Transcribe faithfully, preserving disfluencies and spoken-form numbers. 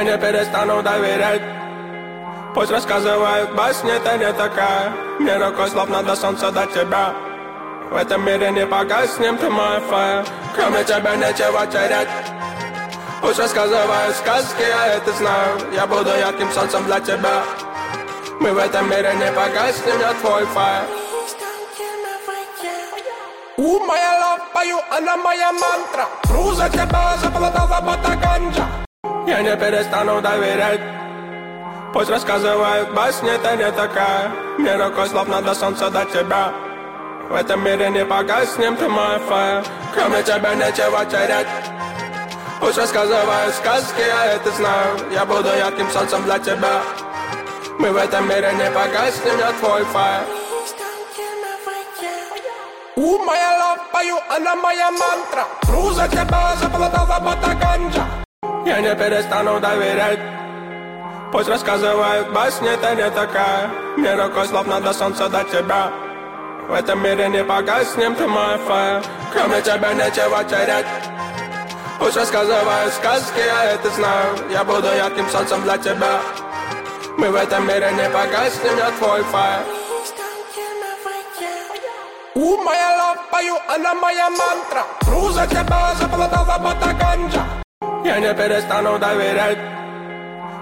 Я не перестану доверять. Пусть рассказывают басни, ты не такая. Мне рукой словно до солнца до тебя. В этом мире не погаснем, ты мой фаер. Кроме тебя нечего терять. Пусть рассказывают сказки, я это знаю. Я буду ярким солнцем для тебя. Мы в этом мире не погаснем, я твой фаер. У, моя лав, пою, она моя мантра. Тру за тебя, заплатала бота ганджа. Я не перестану доверять. Пусть рассказывают басни, ты не такая. Мне рукой словно до солнца до тебя. В этом мире не погаснем, ты мой фаер. Кроме тебя нечего терять. Пусть рассказывают сказки, я это знаю. Я буду ярким солнцем для тебя. Мы в этом мире не погаснем, я твой фаер. У, моя лав, пою, она моя мантра. Тру за тебя, заплатала бота ганджа. Я не перестану доверять. Пусть рассказывают басни, ты не такая. Мне рукой словно до солнца до тебя. В этом мире не погаснем, ты мой фаер. Кроме тебя нечего терять. Пусть рассказывают сказки, я это знаю. Я буду ярким солнцем для тебя. Мы в этом мире не погаснем, я твой фаер. У, моя лав, пою, она моя мантра. Тру за тебя, заплатала бота ганджа. Я не перестану доверять.